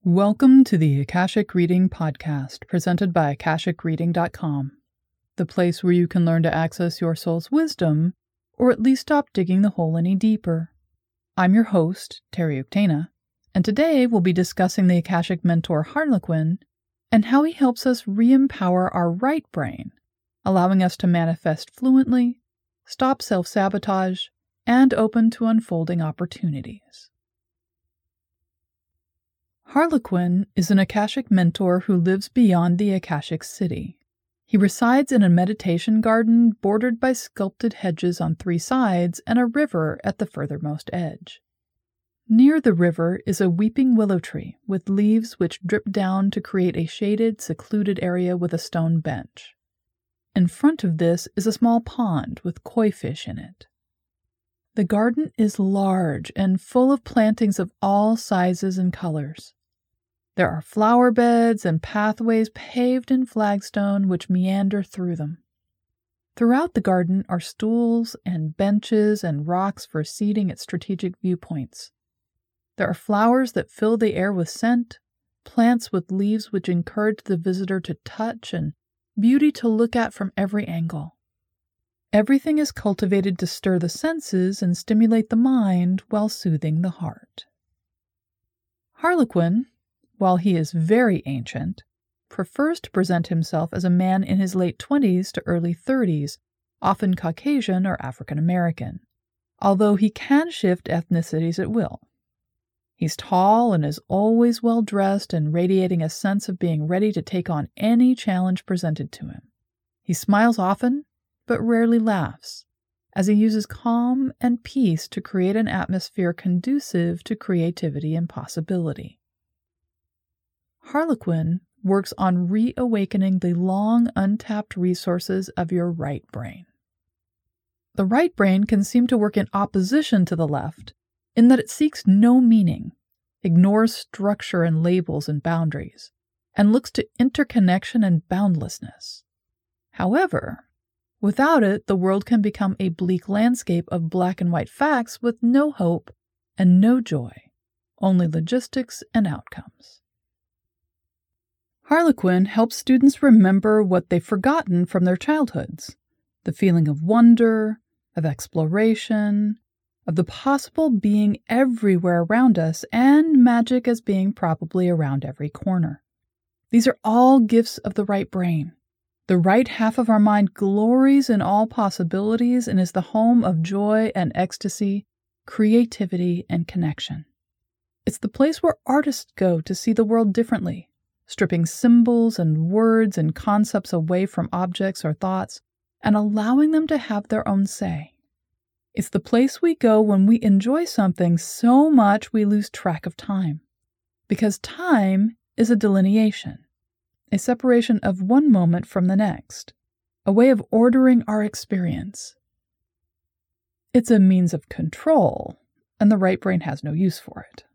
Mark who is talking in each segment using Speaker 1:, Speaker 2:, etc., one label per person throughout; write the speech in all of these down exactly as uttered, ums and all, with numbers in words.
Speaker 1: Welcome to the Akashic Reading Podcast, presented by akashic reading dot com, the place where you can learn to access your soul's wisdom, or at least stop digging the hole any deeper. I'm your host, Terry Uktana, and today we'll be discussing the Akashic mentor Harlequin and how he helps us re-empower our right brain, allowing us to manifest fluently, stop self-sabotage, and open to unfolding opportunities. Harlequin is an Akashic mentor who lives beyond the Akashic city. He resides in a meditation garden bordered by sculpted hedges on three sides and a river at the furthermost edge. Near the river is a weeping willow tree with leaves which drip down to create a shaded, secluded area with a stone bench. In front of this is a small pond with koi fish in it. The garden is large and full of plantings of all sizes and colors. There are flower beds and pathways paved in flagstone which meander through them. Throughout the garden are stools and benches and rocks for seating at strategic viewpoints. There are flowers that fill the air with scent, plants with leaves which encourage the visitor to touch, and beauty to look at from every angle. Everything is cultivated to stir the senses and stimulate the mind while soothing the heart. Harlequin, while he is very ancient, prefers to present himself as a man in his late twenties to early thirties, often Caucasian or African American, although he can shift ethnicities at will. He's tall and is always well dressed and radiating a sense of being ready to take on any challenge presented to him. He smiles often, but rarely laughs, as he uses calm and peace to create an atmosphere conducive to creativity and possibility. Harlequin works on reawakening the long untapped resources of your right brain. The right brain can seem to work in opposition to the left, in that it seeks no meaning, ignores structure and labels and boundaries, and looks to interconnection and boundlessness. However, without it, the world can become a bleak landscape of black and white facts with no hope and no joy, only logistics and outcomes. Harlequin helps students remember what they've forgotten from their childhoods, the feeling of wonder, of exploration, of the possible being everywhere around us, and magic as being probably around every corner. These are all gifts of the right brain. The right half of our mind glories in all possibilities and is the home of joy and ecstasy, creativity and connection. It's the place where artists go to see the world differently, stripping symbols and words and concepts away from objects or thoughts and allowing them to have their own say. It's the place we go when we enjoy something so much we lose track of time, because time is a delineation, a separation of one moment from the next, a way of ordering our experience. It's a means of control, and the right brain has no use for it.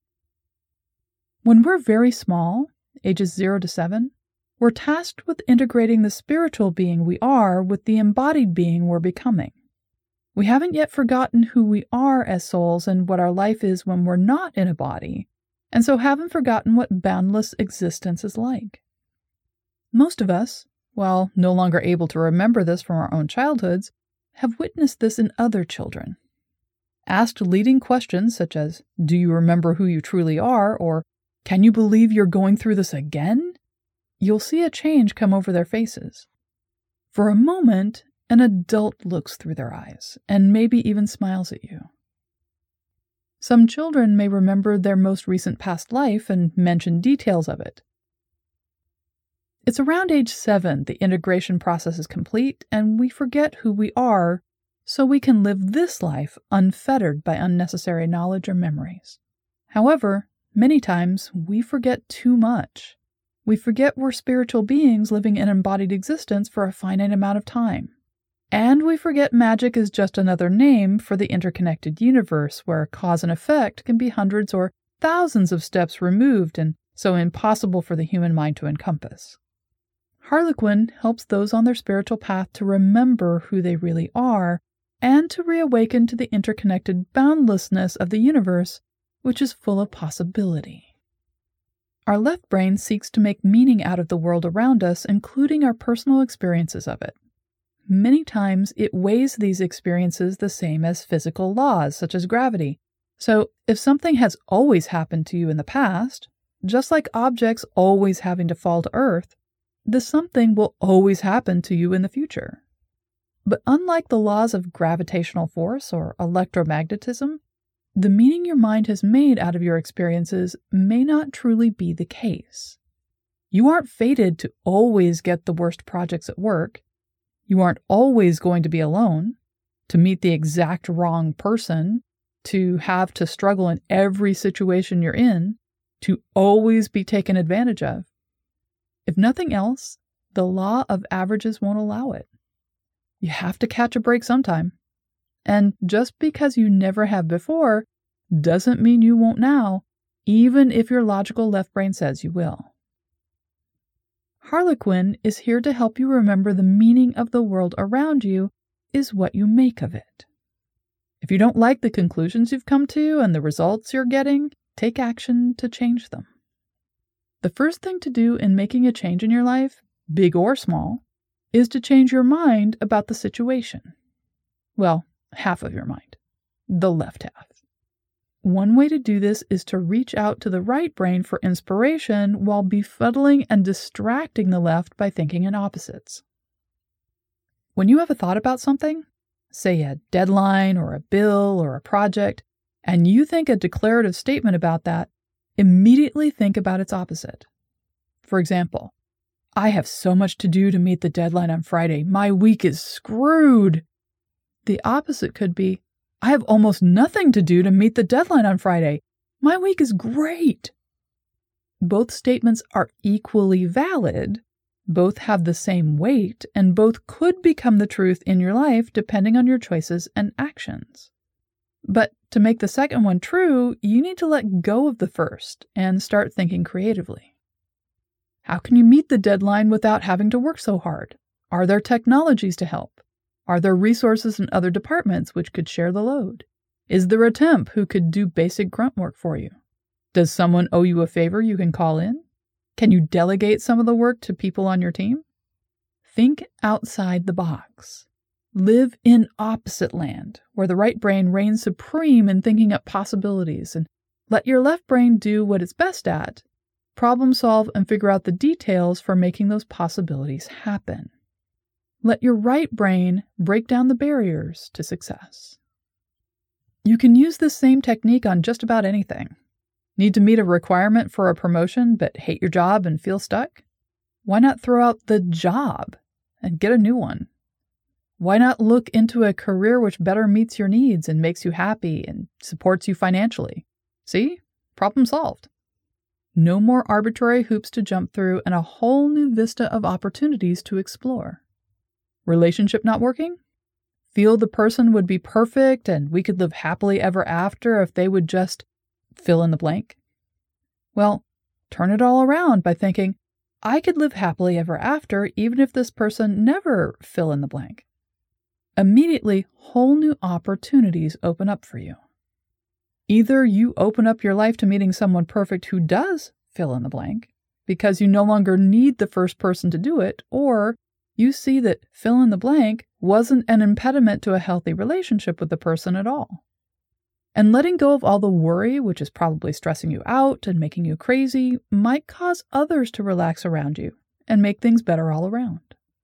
Speaker 1: When we're very small, ages zero to seven, we're tasked with integrating the spiritual being we are with the embodied being we're becoming. We haven't yet forgotten who we are as souls and what our life is when we're not in a body, and so haven't forgotten what boundless existence is like. Most of us, while no longer able to remember this from our own childhoods, have witnessed this in other children. Asked leading questions such as, "Do you remember who you truly are?" or "Can you believe you're going through this again?" you'll see a change come over their faces. For a moment, an adult looks through their eyes and maybe even smiles at you. Some children may remember their most recent past life and mention details of it. It's around age seven the integration process is complete and we forget who we are so we can live this life unfettered by unnecessary knowledge or memories. However, many times we forget too much. We forget we're spiritual beings living an embodied existence for a finite amount of time. And we forget magic is just another name for the interconnected universe where cause and effect can be hundreds or thousands of steps removed and so impossible for the human mind to encompass. Harlequin helps those on their spiritual path to remember who they really are and to reawaken to the interconnected boundlessness of the universe, which is full of possibility. Our left brain seeks to make meaning out of the world around us, including our personal experiences of it. Many times it weighs these experiences the same as physical laws, such as gravity. So if something has always happened to you in the past, just like objects always having to fall to Earth, the something will always happen to you in the future. But unlike the laws of gravitational force or electromagnetism, the meaning your mind has made out of your experiences may not truly be the case. You aren't fated to always get the worst projects at work. You aren't always going to be alone, to meet the exact wrong person, to have to struggle in every situation you're in, to always be taken advantage of. If nothing else, the law of averages won't allow it. You have to catch a break sometime. And just because you never have before doesn't mean you won't now, even if your logical left brain says you will. Harlequin is here to help you remember the meaning of the world around you is what you make of it. If you don't like the conclusions you've come to and the results you're getting, take action to change them. The first thing to do in making a change in your life, big or small, is to change your mind about the situation. Well, half of your mind, the left half. One way to do this is to reach out to the right brain for inspiration while befuddling and distracting the left by thinking in opposites. When you have a thought about something, say a deadline or a bill or a project, and you think a declarative statement about that, immediately think about its opposite. For example, I have so much to do to meet the deadline on Friday. My week is screwed. The opposite could be, I have almost nothing to do to meet the deadline on Friday. My week is great. Both statements are equally valid, both have the same weight, and both could become the truth in your life depending on your choices and actions. But to make the second one true, you need to let go of the first and start thinking creatively. How can you meet the deadline without having to work so hard? Are there technologies to help? Are there resources in other departments which could share the load? Is there a temp who could do basic grunt work for you? Does someone owe you a favor you can call in? Can you delegate some of the work to people on your team? Think outside the box. Live in opposite land, where the right brain reigns supreme in thinking up possibilities, and let your left brain do what it's best at, problem solve and figure out the details for making those possibilities happen. Let your right brain break down the barriers to success. You can use this same technique on just about anything. Need to meet a requirement for a promotion but hate your job and feel stuck? Why not throw out the job and get a new one? Why not look into a career which better meets your needs and makes you happy and supports you financially? See? Problem solved. No more arbitrary hoops to jump through and a whole new vista of opportunities to explore. Relationship not working? Feel the person would be perfect and we could live happily ever after if they would just fill in the blank? Well, turn it all around by thinking, I could live happily ever after even if this person never fill in the blank. Immediately, whole new opportunities open up for you. Either you open up your life to meeting someone perfect who does fill in the blank because you no longer need the first person to do it, or you see that fill in the blank wasn't an impediment to a healthy relationship with the person at all. And letting go of all the worry, which is probably stressing you out and making you crazy, might cause others to relax around you and make things better all around.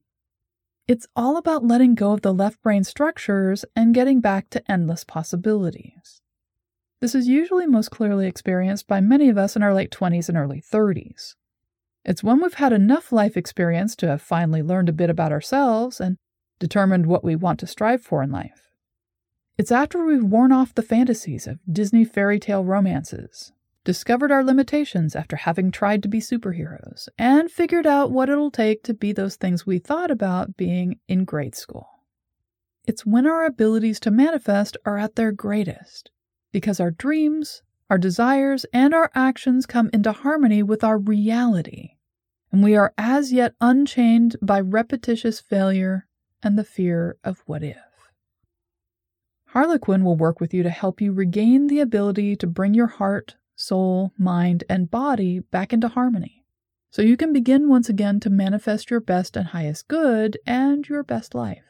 Speaker 1: It's all about letting go of the left brain structures and getting back to endless possibilities. This is usually most clearly experienced by many of us in our late twenties and early thirties. It's when we've had enough life experience to have finally learned a bit about ourselves and determined what we want to strive for in life. It's after we've worn off the fantasies of Disney fairy tale romances, discovered our limitations after having tried to be superheroes, and figured out what it'll take to be those things we thought about being in grade school. It's when our abilities to manifest are at their greatest, because our dreams, our desires, and our actions come into harmony with our reality, and we are as yet unchained by repetitious failure and the fear of what if. Harlequin will work with you to help you regain the ability to bring your heart, soul, mind, and body back into harmony, so you can begin once again to manifest your best and highest good and your best life.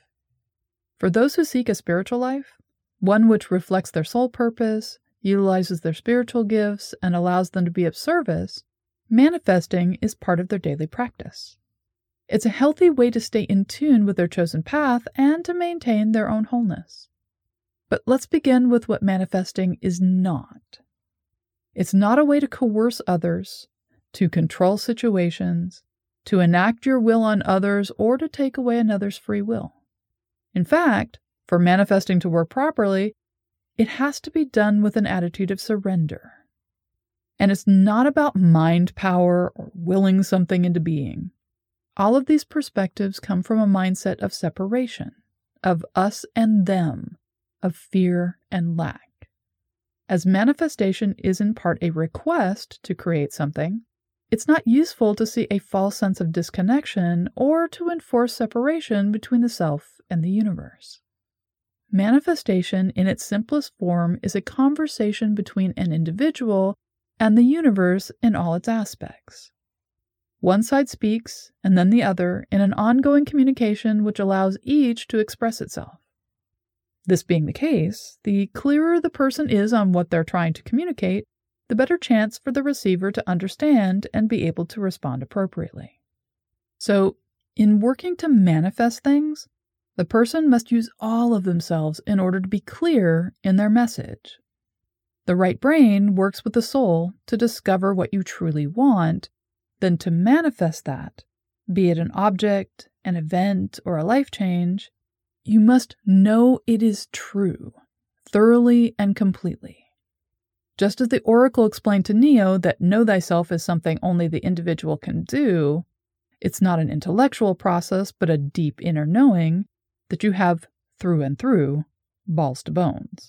Speaker 1: For those who seek a spiritual life, one which reflects their soul purpose, utilizes their spiritual gifts, and allows them to be of service, manifesting is part of their daily practice. It's a healthy way to stay in tune with their chosen path and to maintain their own wholeness. But let's begin with what manifesting is not. It's not a way to coerce others, to control situations, to enact your will on others, or to take away another's free will. In fact, for manifesting to work properly, it has to be done with an attitude of surrender. And it's not about mind power or willing something into being. All of these perspectives come from a mindset of separation, of us and them, of fear and lack. As manifestation is in part a request to create something, it's not useful to see a false sense of disconnection or to enforce separation between the self and the universe. Manifestation in its simplest form is a conversation between an individual and the universe in all its aspects. One side speaks, and then the other, in an ongoing communication which allows each to express itself. This being the case, the clearer the person is on what they're trying to communicate, the better chance for the receiver to understand and be able to respond appropriately. So, in working to manifest things, the person must use all of themselves in order to be clear in their message. The right brain works with the soul to discover what you truly want, then to manifest that, be it an object, an event, or a life change, you must know it is true, thoroughly and completely. Just as the oracle explained to Neo that know thyself is something only the individual can do, it's not an intellectual process, but a deep inner knowing that you have through and through, balls to bones.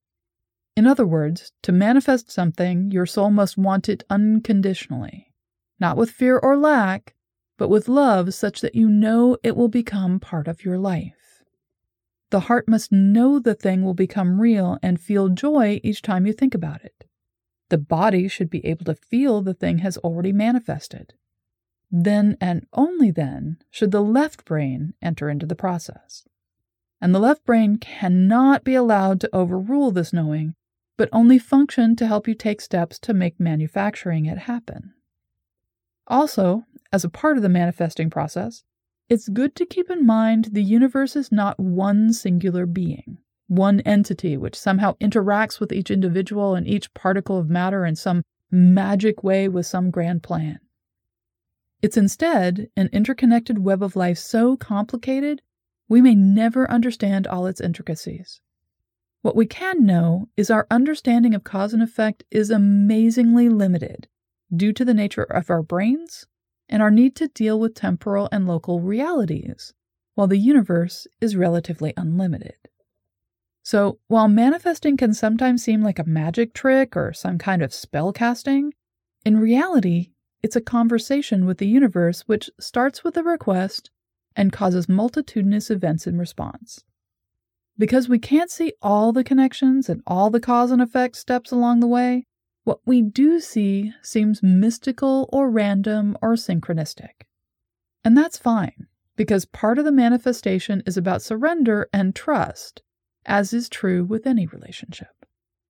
Speaker 1: In other words, to manifest something, your soul must want it unconditionally, not with fear or lack, but with love such that you know it will become part of your life. The heart must know the thing will become real and feel joy each time you think about it. The body should be able to feel the thing has already manifested. Then and only then should the left brain enter into the process. And the left brain cannot be allowed to overrule this knowing, but only function to help you take steps to make manufacturing it happen. Also, as a part of the manifesting process, it's good to keep in mind the universe is not one singular being, one entity which somehow interacts with each individual and each particle of matter in some magic way with some grand plan. It's instead an interconnected web of life so complicated we may never understand all its intricacies. What we can know is our understanding of cause and effect is amazingly limited due to the nature of our brains and our need to deal with temporal and local realities, while the universe is relatively unlimited. So, while manifesting can sometimes seem like a magic trick or some kind of spell casting, in reality, it's a conversation with the universe which starts with a request and causes multitudinous events in response. Because we can't see all the connections and all the cause and effect steps along the way, what we do see seems mystical or random or synchronistic. And that's fine, because part of the manifestation is about surrender and trust, as is true with any relationship.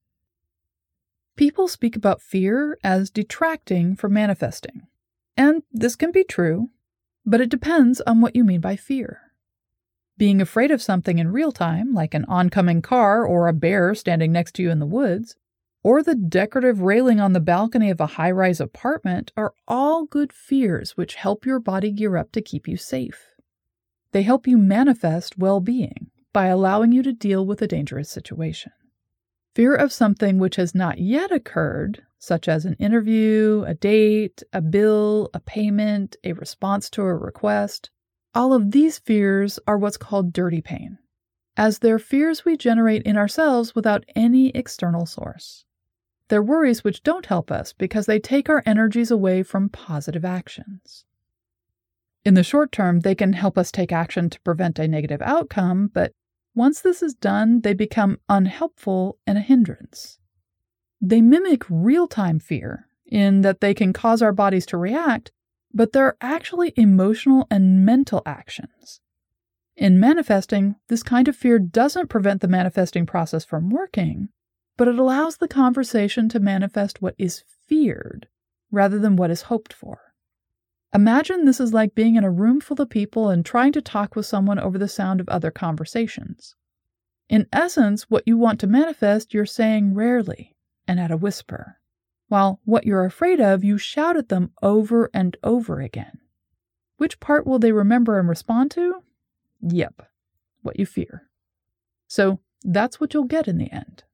Speaker 1: People speak about fear as detracting from manifesting. And this can be true, but it depends on what you mean by fear. Being afraid of something in real time, like an oncoming car or a bear standing next to you in the woods, or the decorative railing on the balcony of a high-rise apartment, are all good fears which help your body gear up to keep you safe. They help you manifest well-being by allowing you to deal with a dangerous situation. Fear of something which has not yet occurred, such as an interview, a date, a bill, a payment, a response to a request, all of these fears are what's called dirty pain, as they're fears we generate in ourselves without any external source. They're worries which don't help us because they take our energies away from positive actions. In the short term, they can help us take action to prevent a negative outcome, but once this is done, they become unhelpful and a hindrance. They mimic real-time fear in that they can cause our bodies to react, but they're actually emotional and mental actions. In manifesting, this kind of fear doesn't prevent the manifesting process from working, but it allows the conversation to manifest what is feared rather than what is hoped for. Imagine this is like being in a room full of people and trying to talk with someone over the sound of other conversations. In essence, what you want to manifest, you're saying rarely and at a whisper, while what you're afraid of, you shout at them over and over again. Which part will they remember and respond to? Yep, what you fear. So that's what you'll get in the end.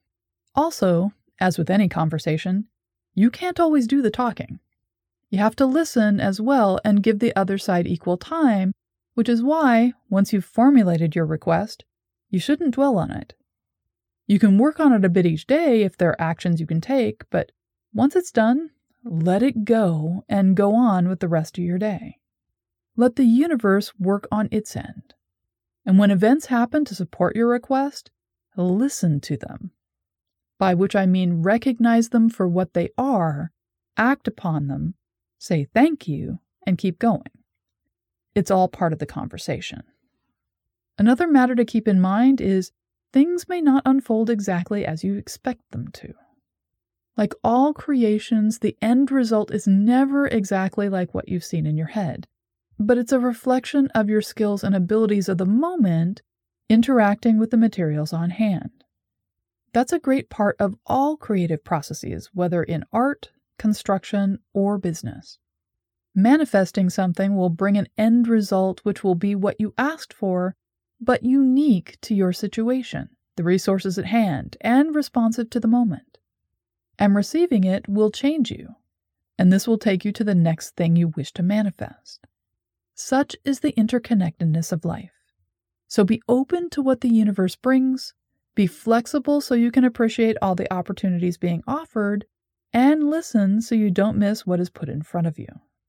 Speaker 1: Also, as with any conversation, you can't always do the talking. You have to listen as well and give the other side equal time, which is why, once you've formulated your request, you shouldn't dwell on it. You can work on it a bit each day if there are actions you can take, but once it's done, let it go and go on with the rest of your day. Let the universe work on its end. And when events happen to support your request, listen to them. By which I mean recognize them for what they are, act upon them, say thank you, and keep going. It's all part of the conversation. Another matter to keep in mind is things may not unfold exactly as you expect them to. Like all creations, the end result is never exactly like what you've seen in your head, but it's a reflection of your skills and abilities of the moment interacting with the materials on hand. That's a great part of all creative processes, whether in art, construction, or business. Manifesting something will bring an end result which will be what you asked for, but unique to your situation, the resources at hand, and responsive to the moment. And receiving it will change you, and this will take you to the next thing you wish to manifest. Such is the interconnectedness of life. So be open to what the universe brings, be flexible so you can appreciate all the opportunities being offered, and listen so you don't miss what is put in front of you.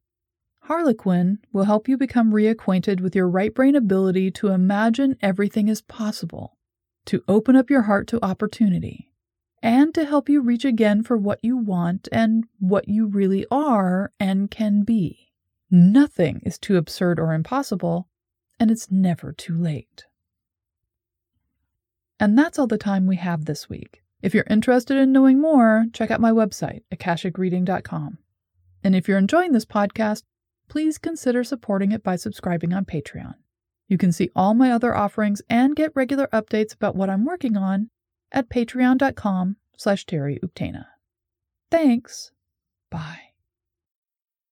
Speaker 1: Harlequin will help you become reacquainted with your right brain ability to imagine everything is possible, to open up your heart to opportunity, and to help you reach again for what you want and what you really are and can be. Nothing is too absurd or impossible, and it's never too late. And that's all the time we have this week. If you're interested in knowing more, check out my website, akashic reading dot com. And if you're enjoying this podcast, please consider supporting it by subscribing on Patreon. You can see all my other offerings and get regular updates about what I'm working on at patreon dot com slash Terry Uktana. Thanks. Bye.